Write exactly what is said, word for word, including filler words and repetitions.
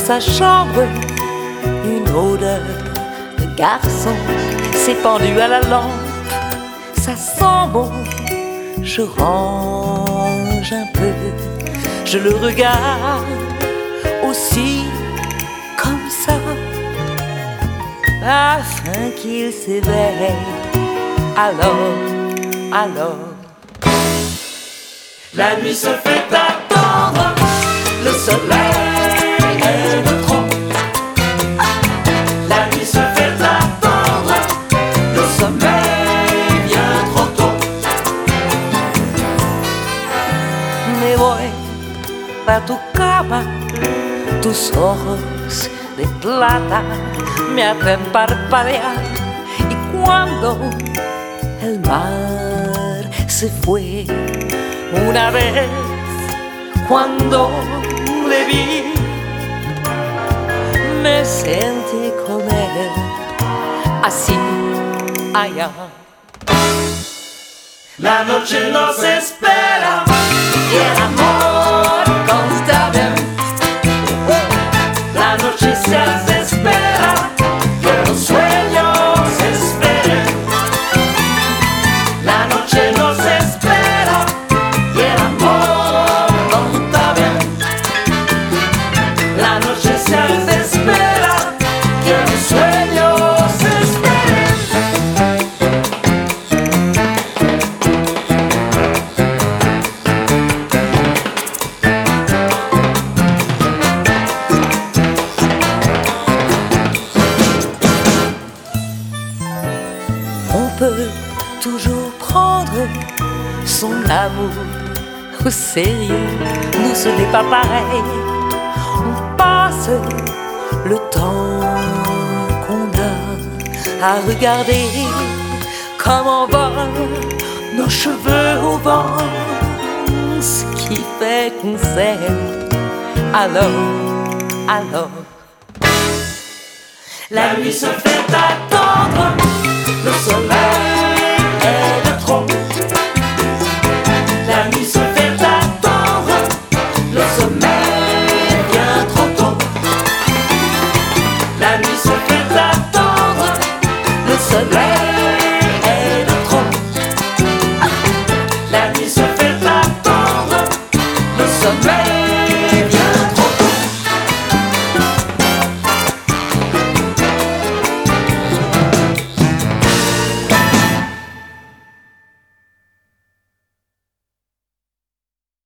sa chambre, une odeur de garçon s'est pendue à la lampe. Ça sent bon, je range un peu, je le regarde aussi comme ça, afin qu'il s'éveille. Alors, alors, la nuit se fait attendre, le soleil est de trop. La nuit se fait attendre, le sommeil vient trop tôt. me voy pa' tu cama, tus ojos de plata me hacen parpadear. Y cuando el mar se fue, una vez cuando le vi, me sentí con él, así allá. La noche nos espera Y el amor consta bien. La noche se hace espera, que los sueños esperen. La noche nos espera y el amor conta bien. La noche se hace espera, que los sueños esperen. On peut toujours prendre son amour au sérieux. Nous, ce n'est pas pareil. On passe le temps qu'on a à regarder comment volent nos cheveux au vent, ce qui fait qu'on s'aime. Alors, alors, La nuit se fait attendre, le soleil